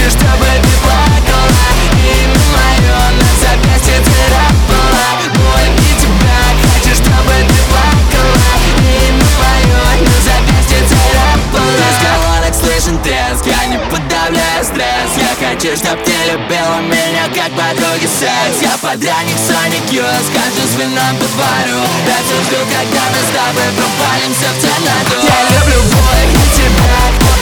хочу, чтобы ты плакала. Имя мое на запястье царапала. Боль и тебя, хочу, чтобы ты плакала. Имя мое на запястье царапала. В разговорах слышен треск, я не подавляю стресс. Я хочу, чтоб ты любила меня, как подруги секс. Я подрядник Sonic Youth, скажу звеном по двору. Я все жду, когда мы с тобой провалимся в темноту. Я люблю бой и тебя.